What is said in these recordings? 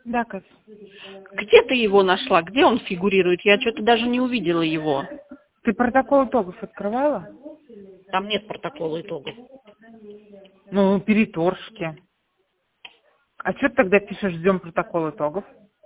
Да, Катя. Где ты его нашла? Где он фигурирует? Я что-то даже не увидела его. Ты протокол итогов открывала? Там нет протокола итогов. Ну, переторжки. А что ты тогда пишешь, ждем протокол итогов?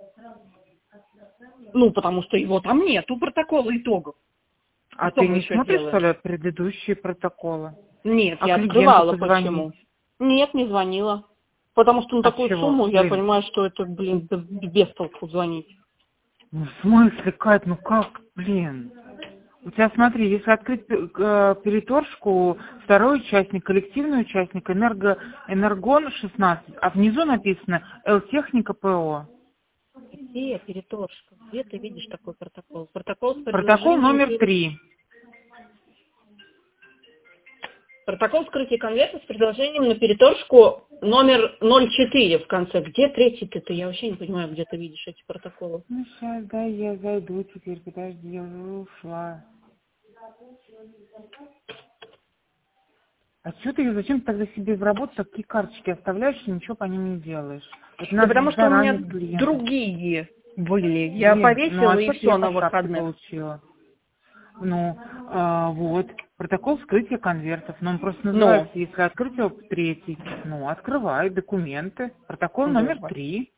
Ну, потому что его там нету, протокола итогов. А Что ты мы не еще смотришь, делаем? что ли, предыдущие протоколы? Нет, А я клиенту открывала. позвонить? Почему? Нет, не звонила. Потому что на От такую чего? сумму я Блин. понимаю, что это, блин, да без толку звонить. Ну, в смысле, Кать, ну как, блин? У тебя, смотри, если открыть переторжку, второй участник, коллективный участник, Энергон 16, а внизу написано Л-техника ПО. Где переторжка? Где ты видишь такой протокол? Протокол с Протокол предложением... номер 3. Протокол вскрытия конверта с предложением на переторжку номер 04 в конце. Где третий-то? Я вообще не понимаю, где ты видишь эти протоколы. Ну, сейчас, да, я зайду теперь, подожди, я уже ушла. А что ты, зачем ты тогда себе в работу такие карточки оставляешь и ничего по ним не делаешь? Это Да надо потому что у меня заранее с клиентом. другие были. Я Блин, ну повесила а и что ты я все на по шапке выходных. получила? Ну, вот, протокол вскрытия конвертов. Но он просто Ну, называется, если открыть его третий, ну, открывай документы. Протокол номер вот. 3.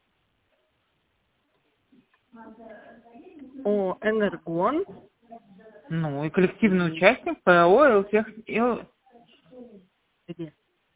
О, Энергон. Ну, и коллективный участник ПАО Где?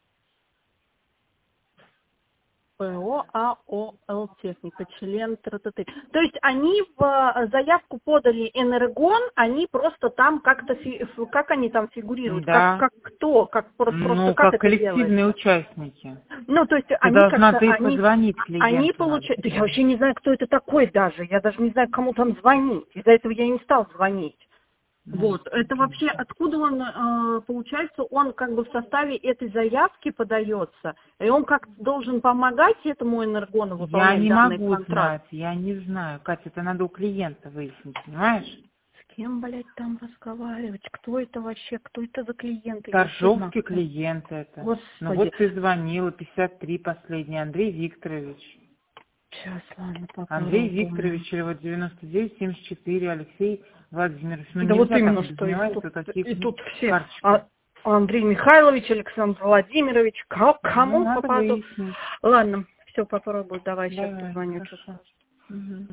ПО АОЛ техника, член ТРТТ. То есть они в заявку подали Энергон, они просто там как-то, как они там фигурируют, Да, как кто, как просто ну, как как это делается? коллективные участники. Ну, то есть Ты они должна, как-то, ты позвонить они клиенту надо. получают, да я вообще не знаю, кто это такой даже, я даже не знаю, кому там звонить, из-за этого я и не стал звонить. Ну, Вот, это вообще, откуда он, получается, он как бы в составе этой заявки подается, и он как должен помогать этому Энергону я выполнять не данный могу контракт. знать, я не знаю. Катя, это надо у клиента выяснить, понимаешь? С кем, блядь, там разговаривать? Кто это вообще? Кто это за клиенты? Я вообще Торжовский нахуй. клиент это. Ну Господи. вот ты звонила, 53 последний, Андрей Викторович. Сейчас, ладно, Андрей попробуем. Викторович, или вот 9974, Алексей Владимирович. Ну Да вот нельзя так именно, без что него, и это такие тут все. карточки. Андрей Михайлович, Александр Владимирович, Ну, кому надо попаду? выяснить. Ладно, все, попробую, давай сейчас Давай, позвоню. хорошо. Мгм.